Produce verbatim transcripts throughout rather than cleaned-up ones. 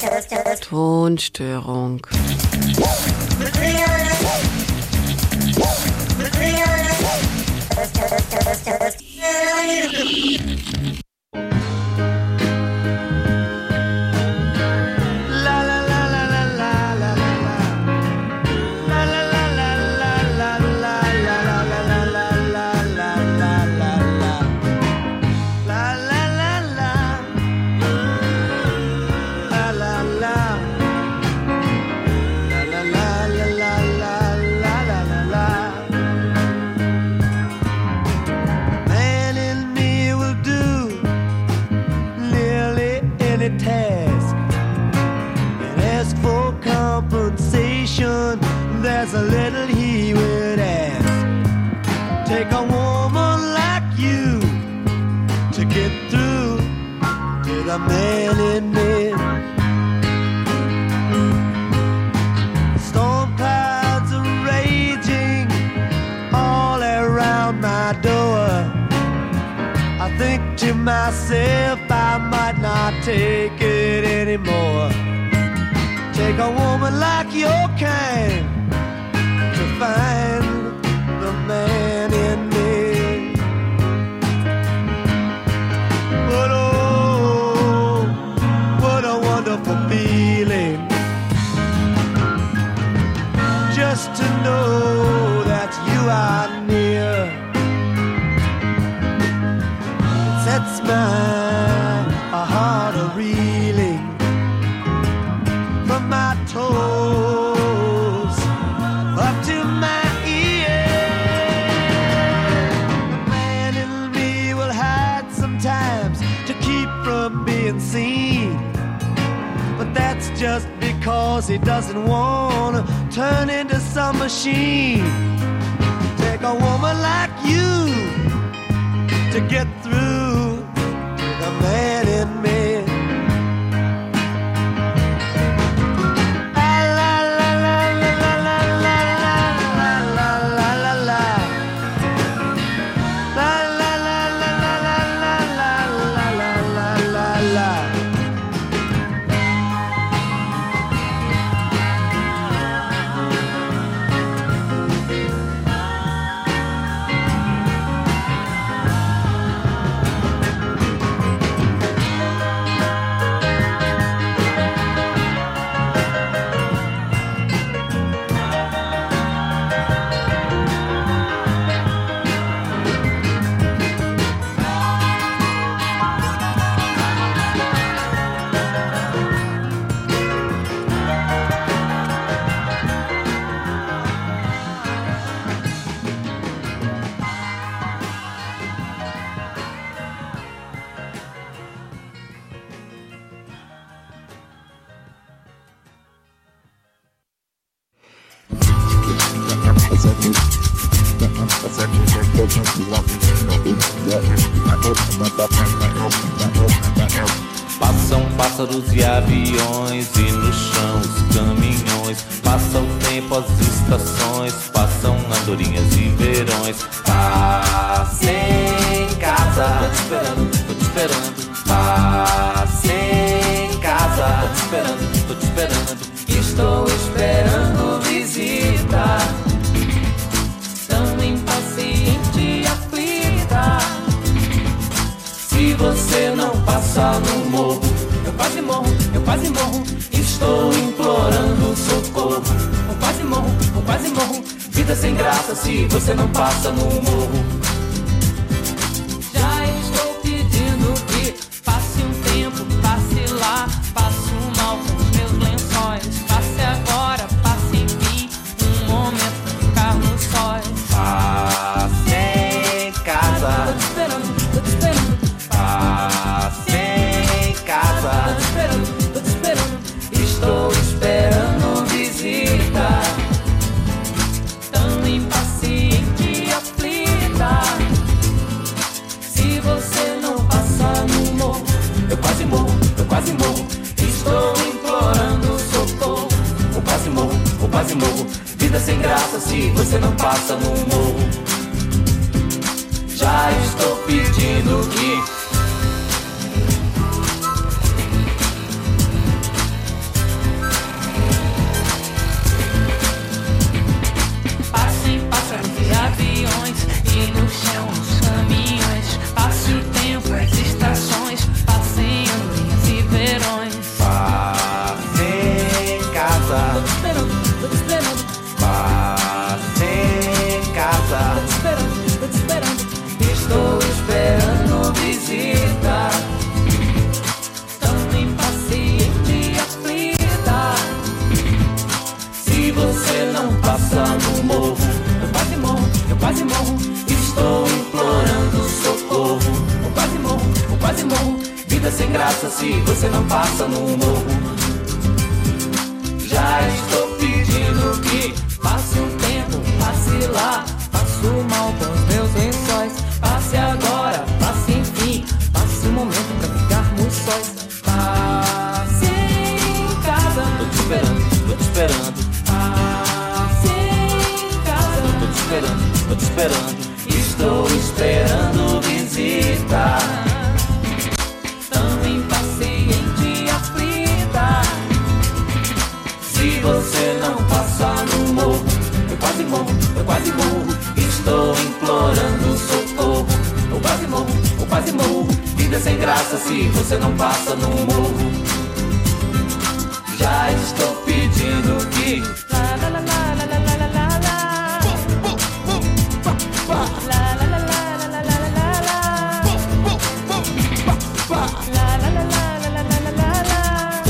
Tonstörung. There's a little he would ask. Take a woman like you to get through to the man in me. Storm clouds are raging all around my door. I think to myself I might not take it anymore. Take a woman like your kind to find the man in me. But oh, what a wonderful feeling just to know that you are near. It sets my heart a-reeling from my toes up to my ears. The man in me will hide sometimes to keep from being seen, but that's just because he doesn't want to turn into some machine. Take a woman like you to get through to the man in me. Passam pássaros e aviões e no chão os caminhões. Passa o tempo, as estações, passam andorinhas e verões. Passe em casa, tô te esperando, tô te esperando. Passe em casa, tô te esperando, tô te esperando. Estou esperando visita, tão impaciente e aflita. Se você não passa no morro, eu quase morro, eu quase morro. Estou implorando socorro. Eu quase morro, eu quase morro. Vida sem graça se você não passa no morro. Já estou pedindo que passe um tempo, passe lá. Passe um mal com os meus lençóis. Passe agora, passe em mim. Um momento pra ficar no sóis. Passe em casa, tô te esperando, tô te esperando. Passe em casa, tô te esperando, tô te esperando. Estou esperando visita, tão impaciente e aflita. Se você não passa no morro, eu quase morro, eu quase morro. Estou implorando socorro. Eu quase morro, eu quase morro. Vida sem graça se você não passa no morro. Já estou pedindo que quase morro, estou implorando socorro. Eu quase morro, eu quase morro, vida sem graça se você não passa no morro. Já estou pedindo que passe um tempo, passe lá, passo mal com os meus lençóis. Passe agora, passe enfim, passe um momento pra ficarmos sós. Passe em casa, tô te esperando, tô te esperando. Passe em casa, tô te esperando, tô te esperando. Estou esperando visita, tão impaciente e aflita. Se você não passar no morro, eu quase morro, eu quase morro. Estou implorando socorro. Eu quase morro, eu quase morro. Vida sem graça se você não passa no morro. Já estou pedindo que lá, lá, lá, lá, lá, lá, lá, lá, lá. Lá, lá, lá, lá, lá, lá, lá, lá, lá. Lá, lá, lá, lá, lá, lá, lá, lá, lá. Lá, lá, lá, lá, lá, lá, lá, lá.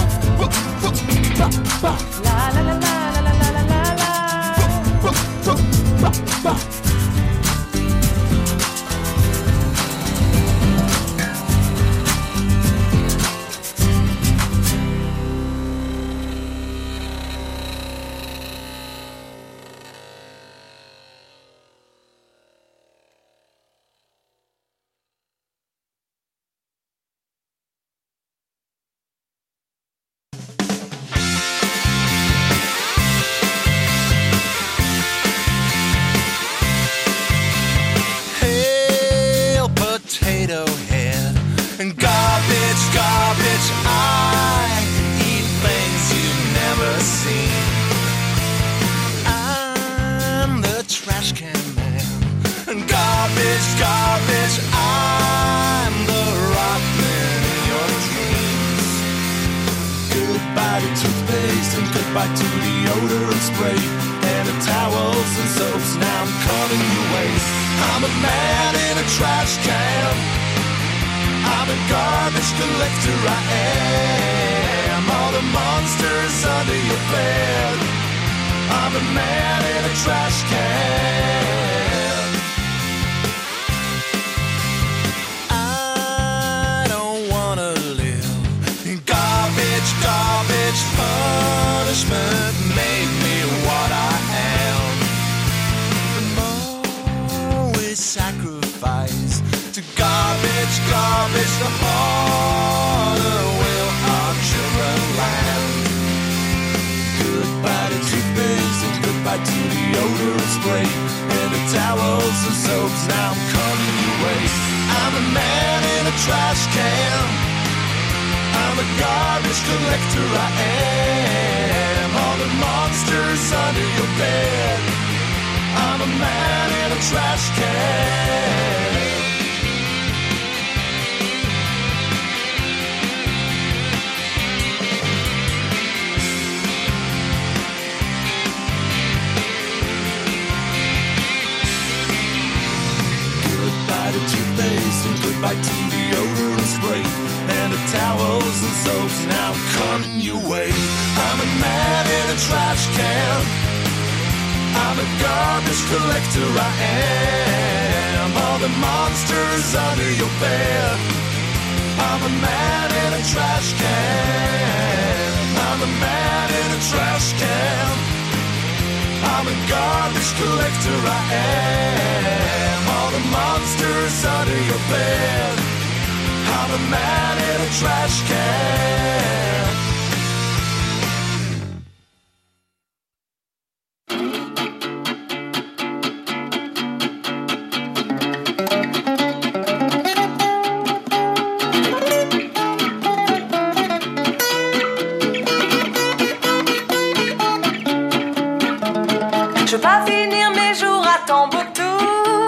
Je veux pas finir mes jours à Tombouctou,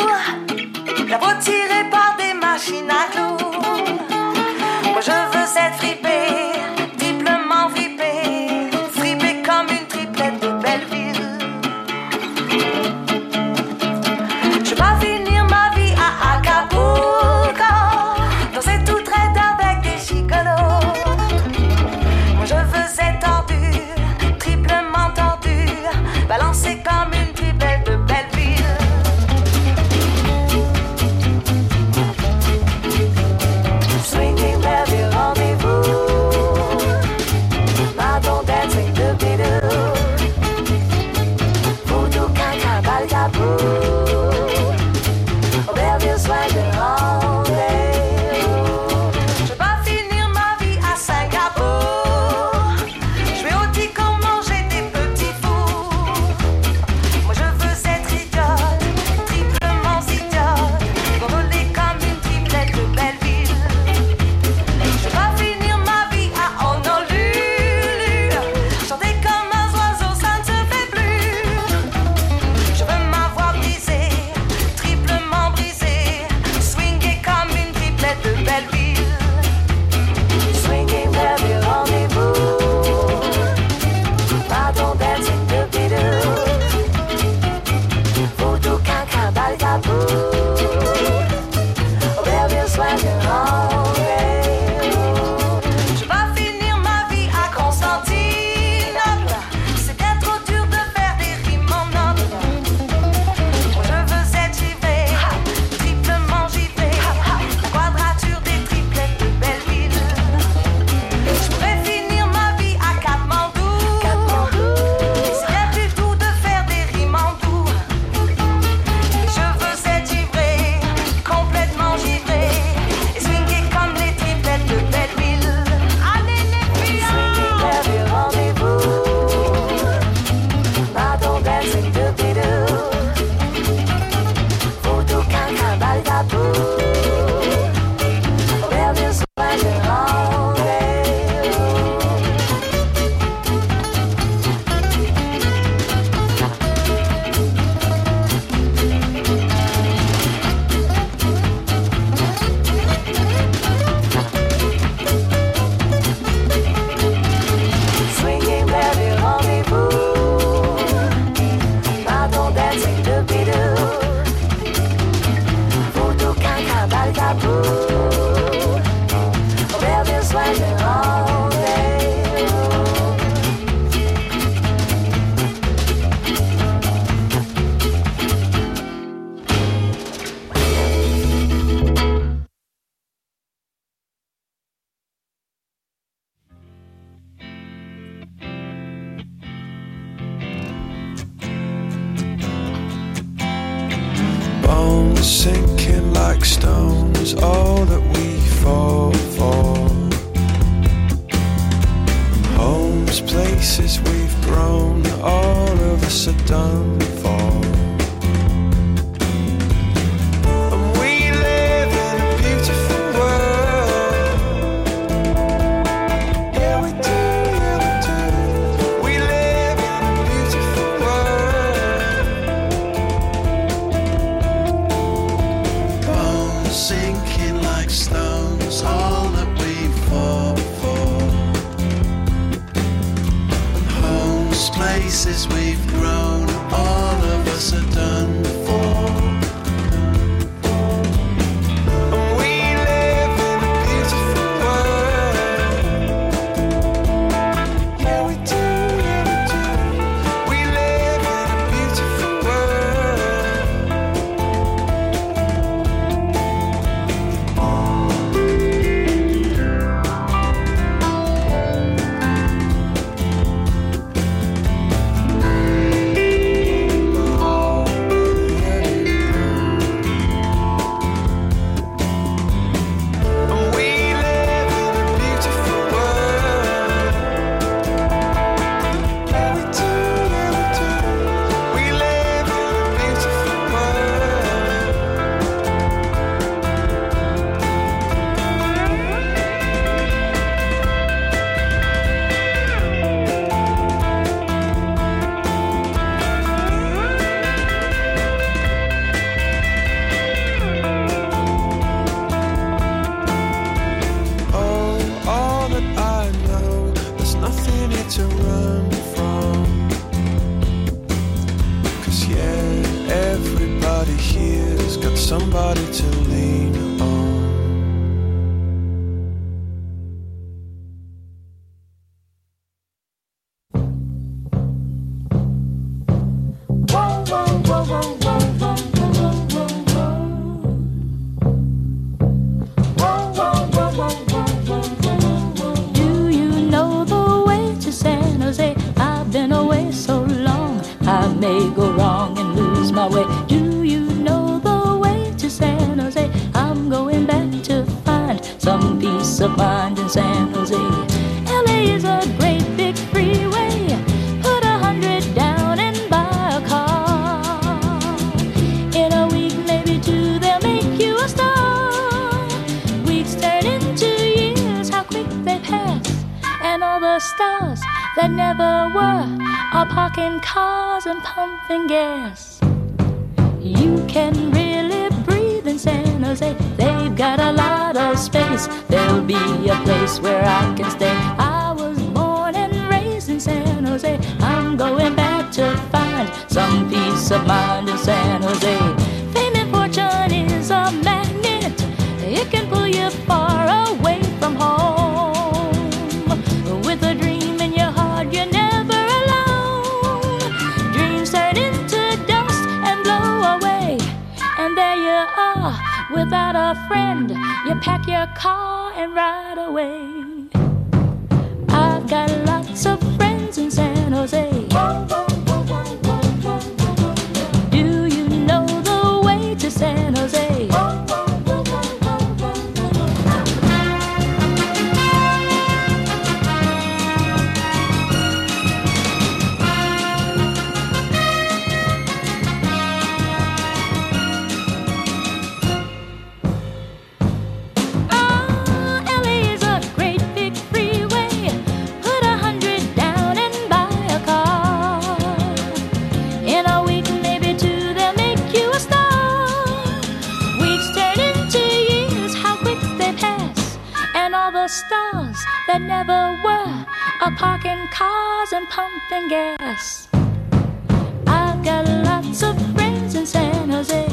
la peau tirée par des machines à clous. Moi je veux être fripée, triplement fripée, fripée comme une triplette de Belleville. Je veux pas finir ma vie à Acapulco, danser toute raide avec des gigolos. Moi je veux être tordue, triplement tordue, balancée comme une triplette de Belleville. sinking like stones, all that we fall for. Homes, places we've grown, all of us are done for. And we live in a beautiful world. Yeah, we do, yeah, we do. We live in a beautiful world. Bones sinking like stones, all that we fall for. Places we've grown, all of us are done for. And we live in a beautiful world. Yeah, we do, yeah, we do. We live in a beautiful to run from. 'Cause yeah, everybody here's got somebody to lean on. Whoa, whoa, whoa, whoa, whoa, whoa, whoa, whoa, whoa. Whoa, whoa, whoa, whoa, whoa, whoa, whoa. Do you know the way to San Jose? I've been away so long, I may go wrong and lose my way. Do you know the way to San Jose? I'm going back to find some peace of mind in San Jose. L A is a great big freeway. Put a hundred down and buy a car. In a week, maybe two, they'll make you a star. Weeks turn into years, how quick they pass. And all the stars that never were are parking cars and pumping gas. You can really breathe in San Jose. They've got a lot of space. There'll be a place where I can stay. I was born and raised in San Jose. I'm going back to find some peace of mind in San Jose. Fame and fortune is a magnet. It can pull you far away from home. With a dream in your heart, you're never alone. Dreams turn into dust and blow away. And there you are, without a friend. You pack your car and ride away. I've got lots of friends in San Jose. Do you know the way to San Jose? Stars that never were are parking cars and pumping gas. I've got lots of friends in San Jose.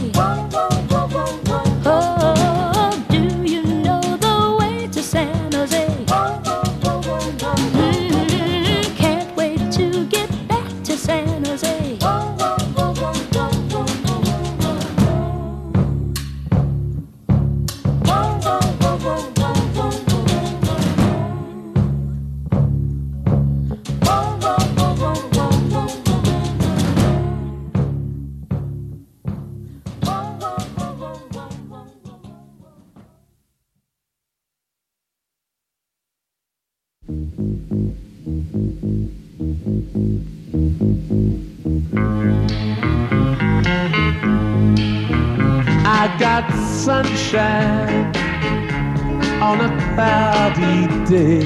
Oh, do you know the way to San Jose? Mm, can't wait to get back to San Jose. Whoa, whoa, whoa, whoa, whoa, whoa. I got sunshine on a cloudy day.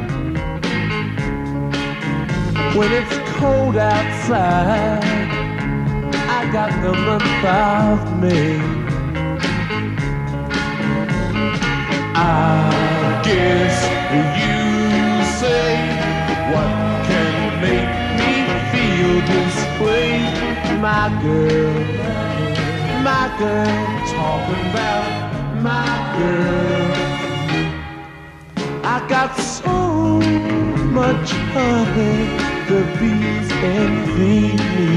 When it's cold outside, I got the month of May. I guess you say, what can make me feel this way? My girl, my girl, talking about my girl. I got so much honey, the bees envy me.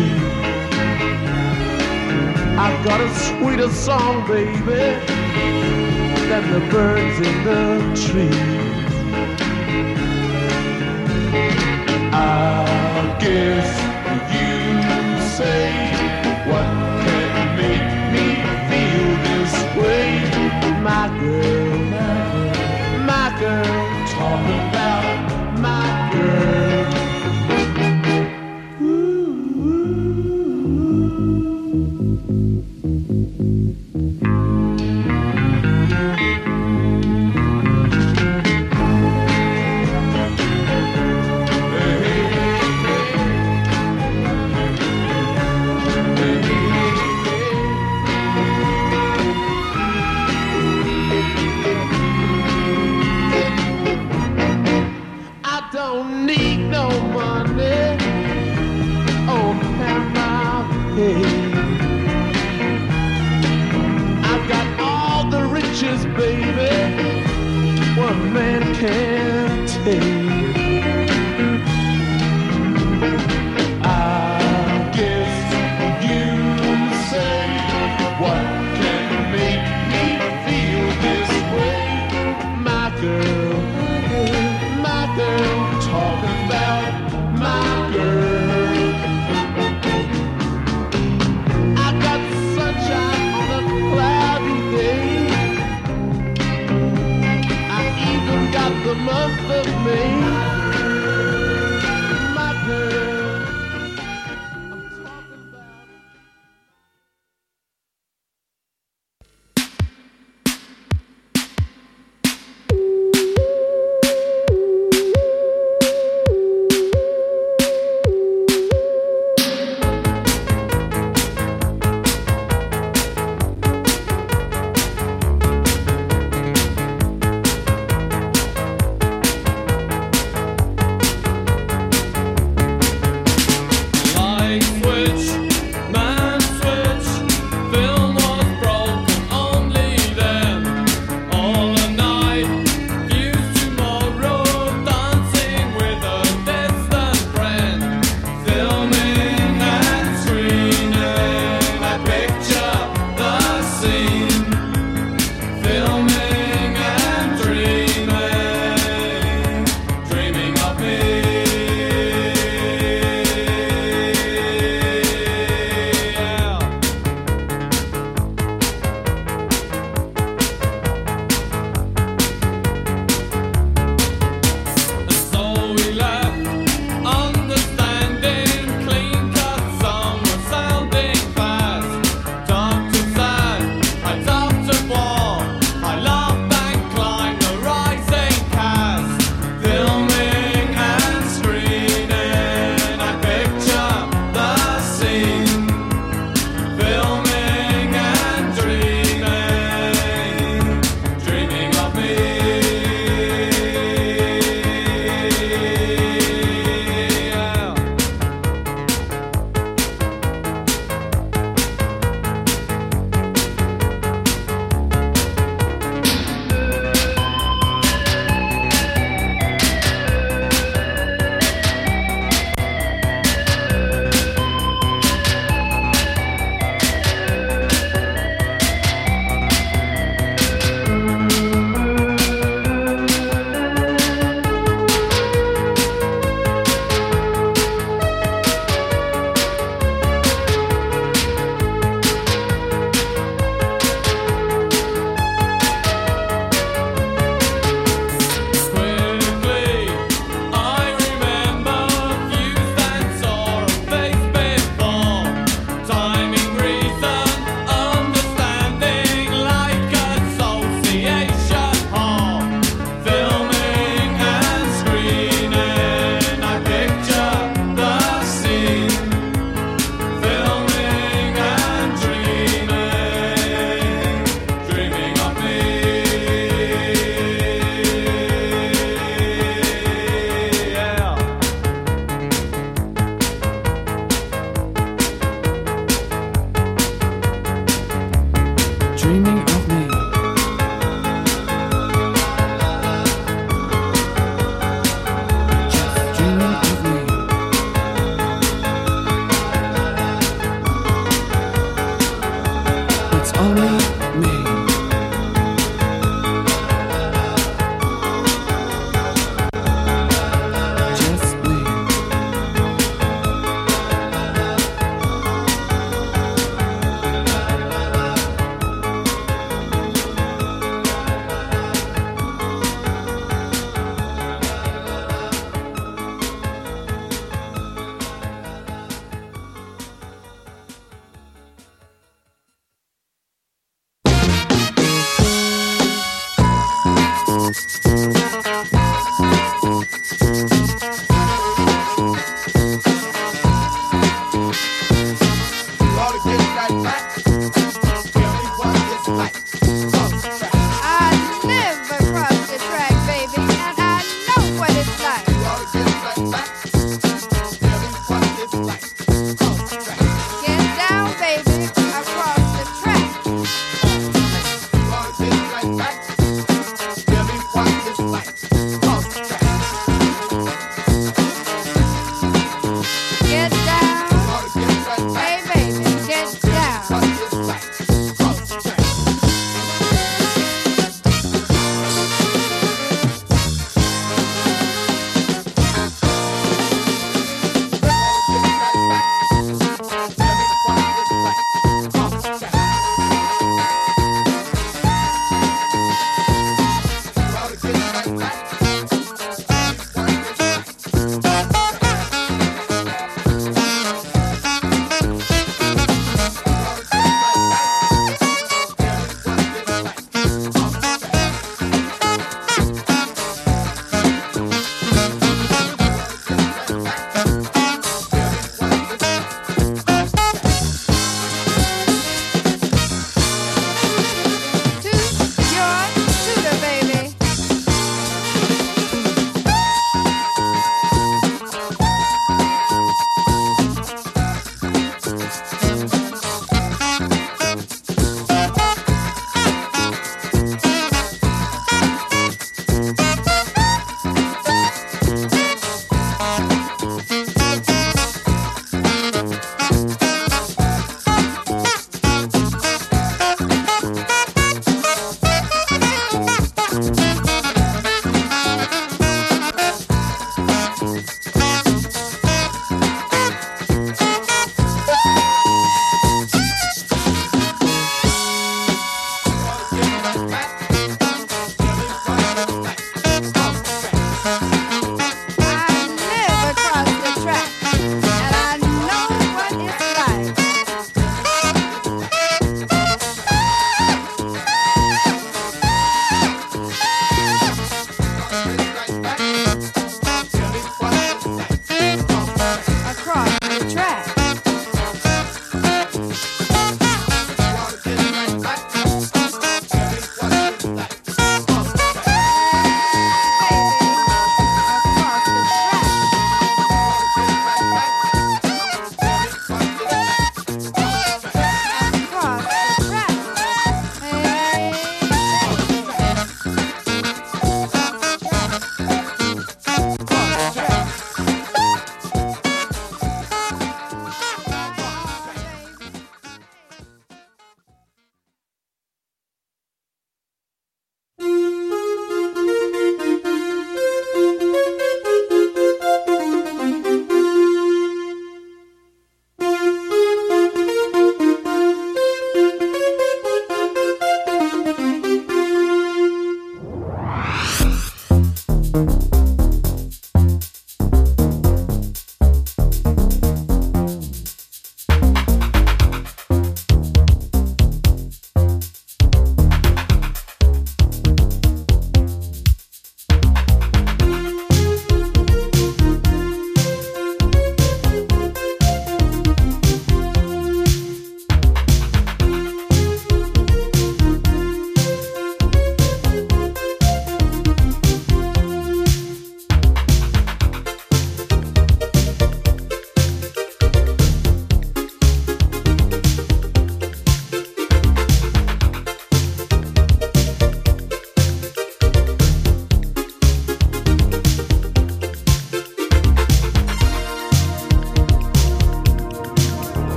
I've got a sweeter song, baby, than the birds in the trees. I guess you say, what can make me feel this way? My girl, my girl, talking about my girl.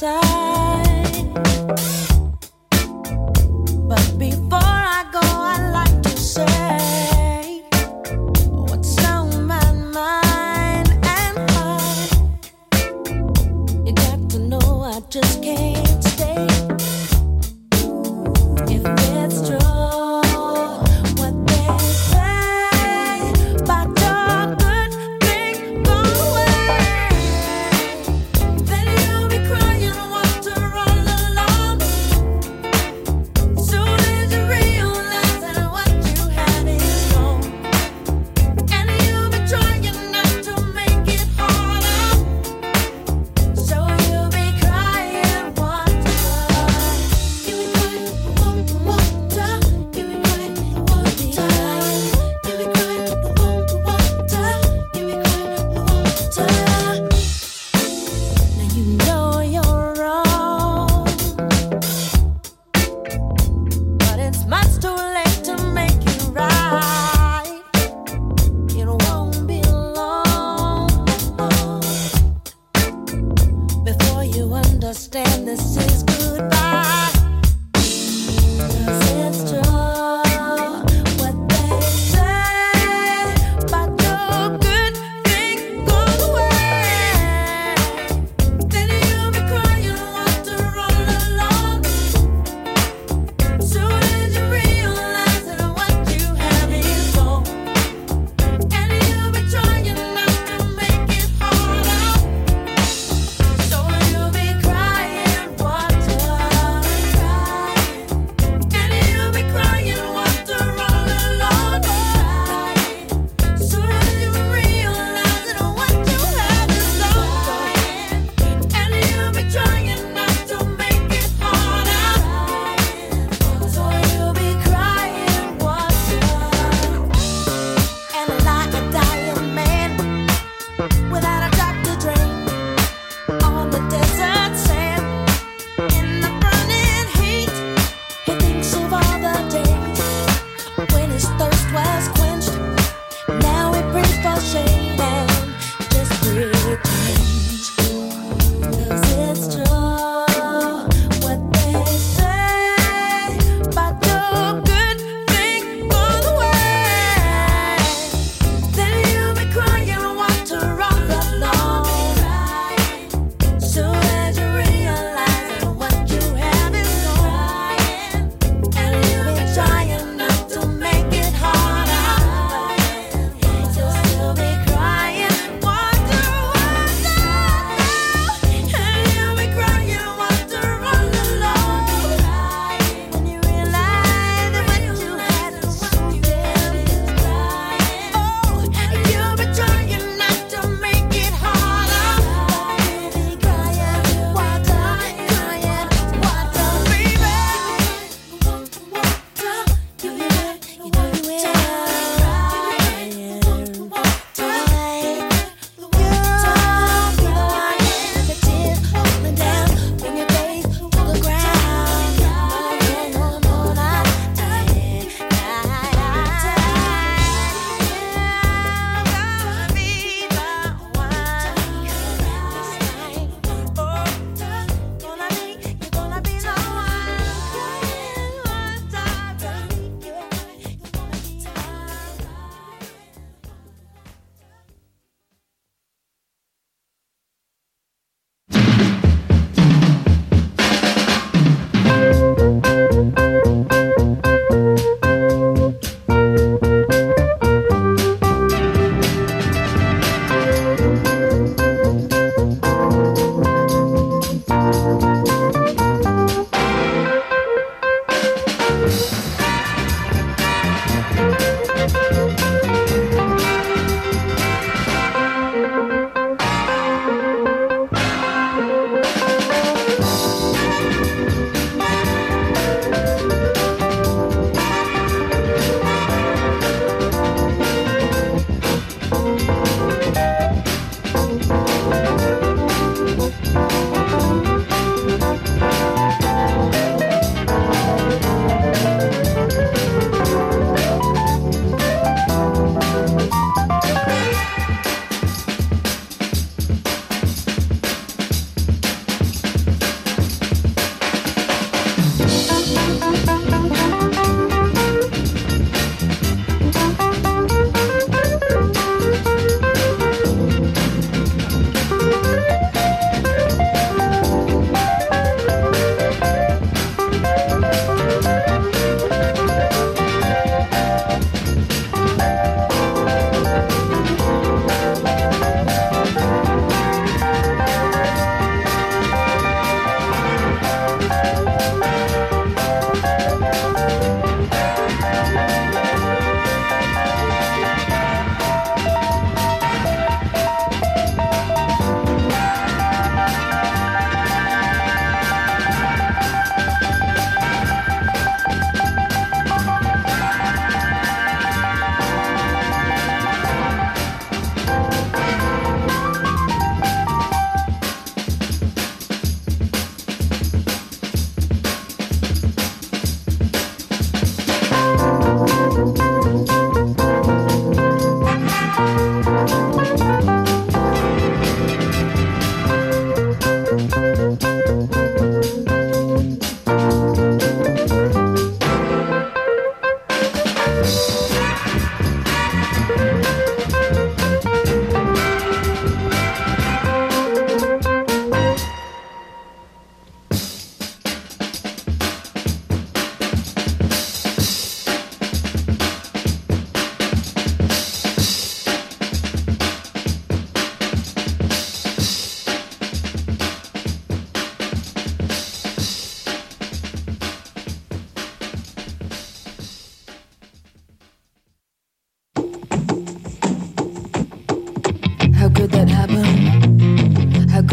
side. But before I go, I'd like to say what's on my mind and heart. You got to know I just can't stay. If it's true what they say about your good thing go away, then you'll be crying what to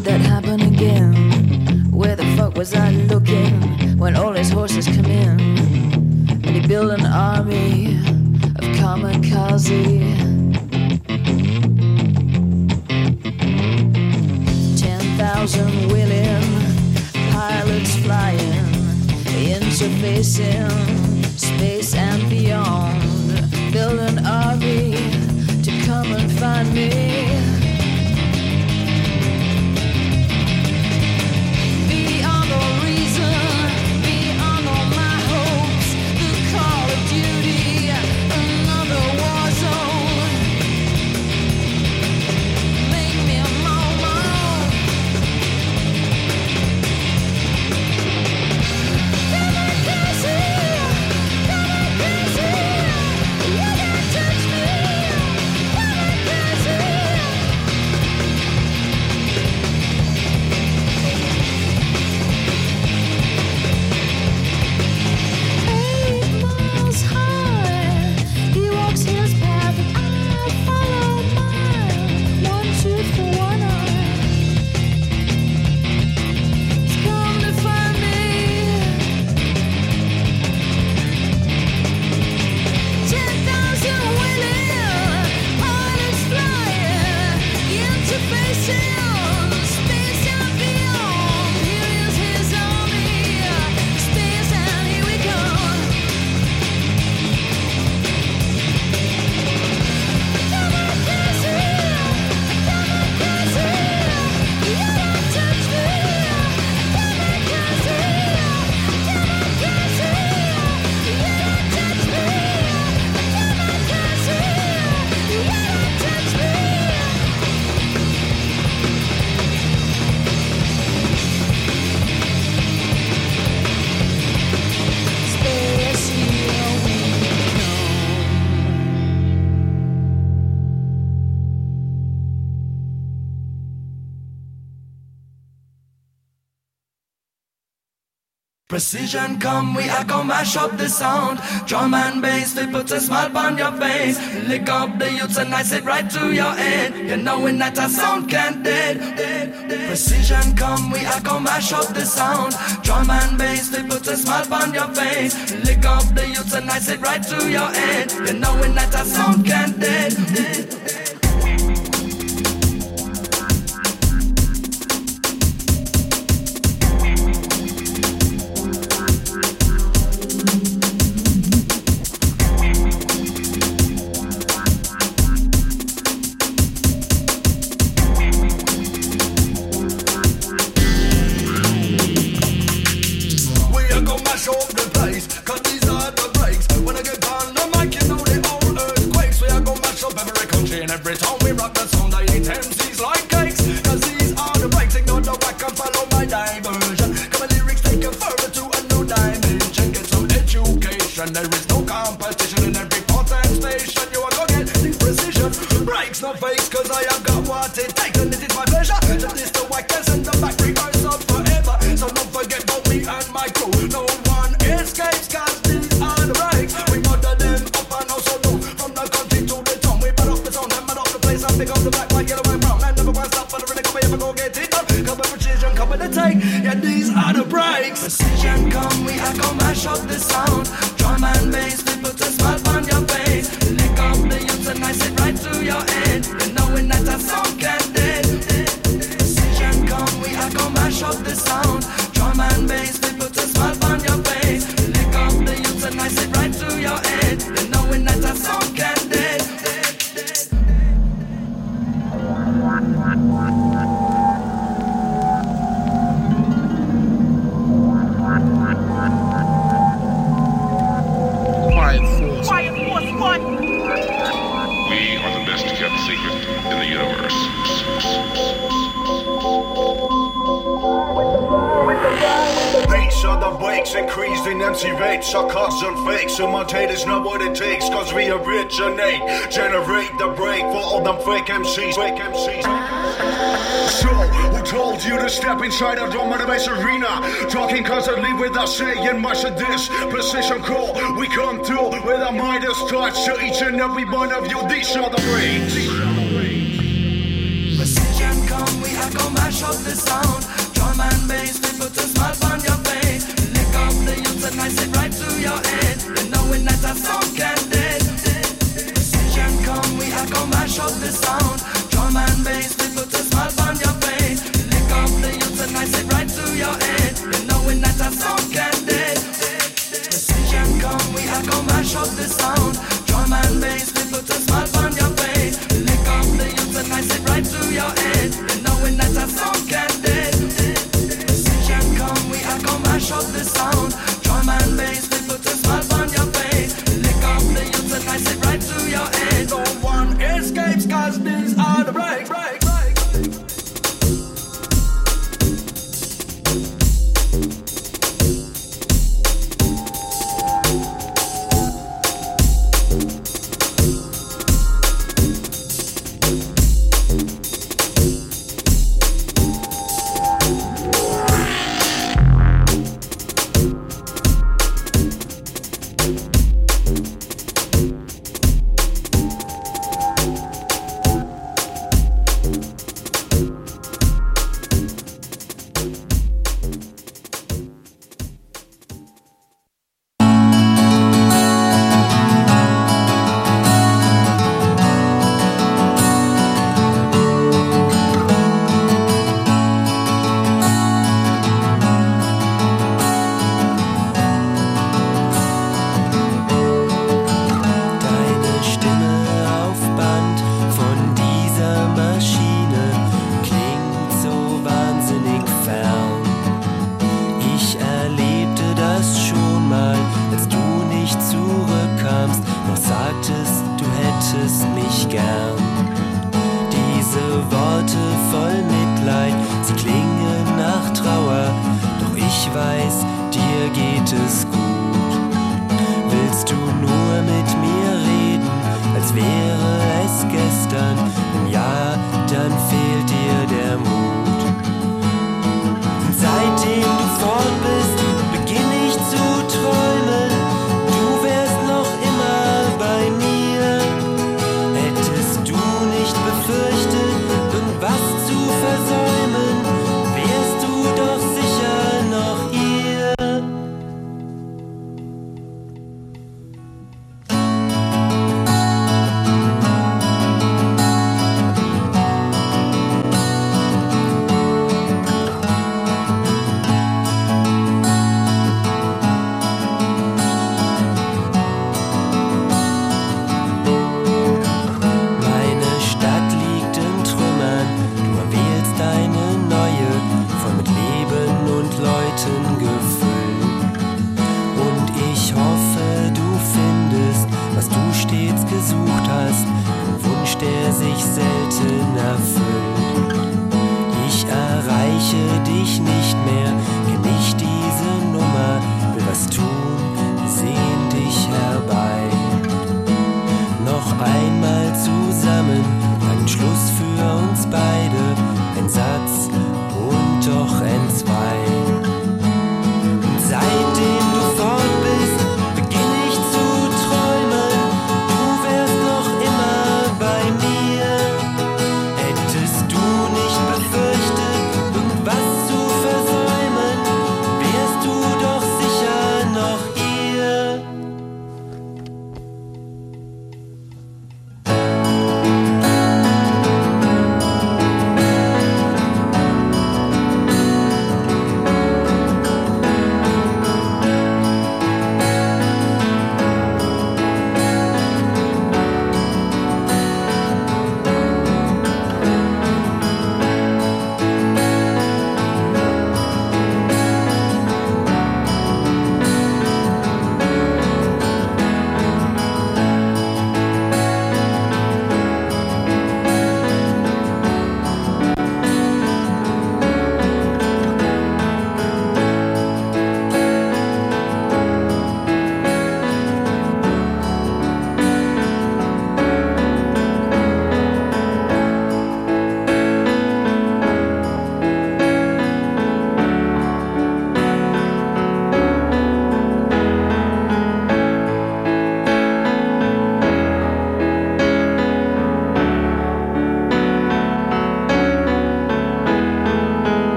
could that happen again? Where the fuck was I looking when all his horses come in? And he built an army of kamikaze. Ten thousand willing pilots flying, interfacing space and beyond. Build an army to come and find me. Beyond all reason, beyond all my hopes, the call of duty, another war zone. Make me a mama. Precision come, we are gon' mash up the sound. Drum and bass, we put a smile on your face. Lick up the youths and I sit right to your head. You knowin' that a sound can't dead, dead, dead. Precision come, we are gon' mash up the sound. Drum and bass, we put a smile on your face. Lick up the youths and I sit right to your head. You knowin' that a sound can't dead, dead, dead. Every time we rock the sound, I eat M Cs like cakes. Cause these are the breaks, ignore the whack and follow my diversion. Come on, lyrics take you further to a new dimension. Get some education, there is no competition. In every port and station, you are gonna get this precision. Breaks, no fakes, cause I have got what it takes. And it is my pleasure to diss the whackers and the back reverse up forever. So don't forget about me and my crew. No one escapes, cause these are the breaks. We murder them up and also down. From the country to the town, we put up the sound. I pick up the black, white, yellow, and brown. I never want to stop for the rhythm, come here, go get it done. Come with precision, come with the take. Yeah, these are the breaks. Precision come, we are gon' mash up the sound. Drum and bass, we put a smile on your face. Lick up the youths and I sit right to your head. You knowin' that a sound can't dead. Precision come, we are gon' mash up the sound. Drum and bass, we put a smile on your face. Lick up the youths and I sit right to your head. You knowin' that a sound can't dead. We are the best kept secret in the universe. These are the breaks, increased in M C rates, sarcasm fakes. Imitators know what it takes, cause we originate. Generate the break for all them fake M Cs. Fake M Cs. So, who told you to step inside a drum and bass arena? Talking constantly without saying much of this. Precision call, we come through with a Midas touch. To each and every one of you, these are the breaks. Precision come, we are gon' mash mash up the sound. Drum and bass, we put a smile on your face. Lick up the youth and I sit right to your head. You knowing that a song can dead. Precision come, we are gonna mash up the sound. Drum and bass, we put a smile on your face. Lick up the youth and I sit right to your head. You knowing that a song can dead. Precision come, we are gonna mash up the sound. Drum and bass, we put a smile on your face. Lick up the youth and I sit right to your head. You knowing that a song can dead. Precision come, we are gonna mash up the sound. Drum and bass, we put a smile on your face. Lick up the youth and I sit right to your head. No one escapes, cause these are the breaks, breaks, breaks.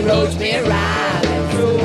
roads been riding through.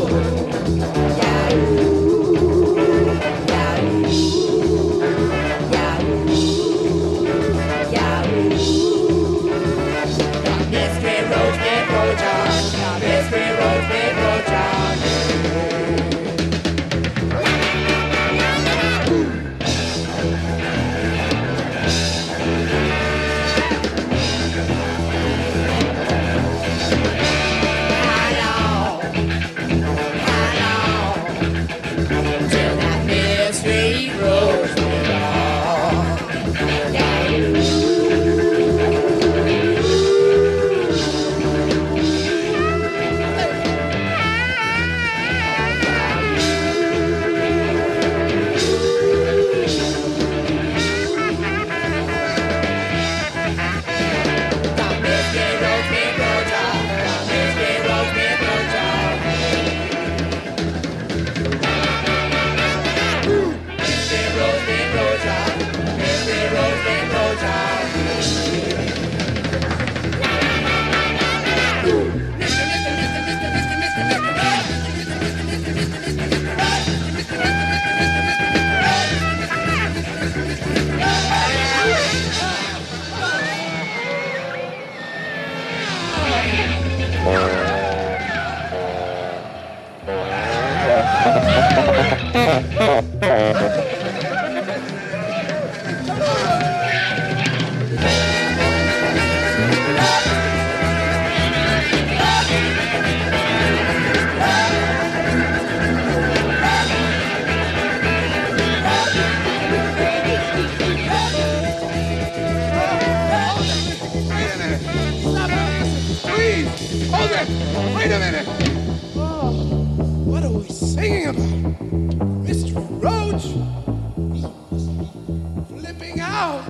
Wait a minute. Oh, what are we singing about? Mister Roach? Flipping out.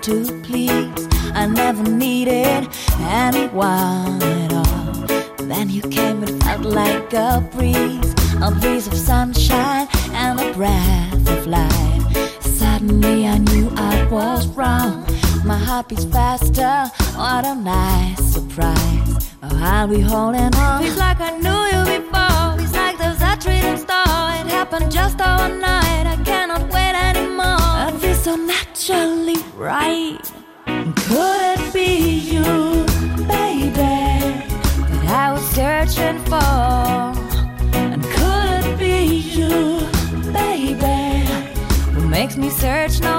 to please. I never needed anyone at all. Then you came, it felt like a breeze, a breeze of sunshine and a breath of life. Suddenly I knew I was wrong. My heart beats faster, what a nice surprise. Oh, I'll be holding on. Feels like I knew you before. Feels like there's a treat in store. It happened just overnight, I cannot wait anymore. It feels so naturally right. Could it be you, baby, that I was searching for? And could it be you, baby, who makes me search no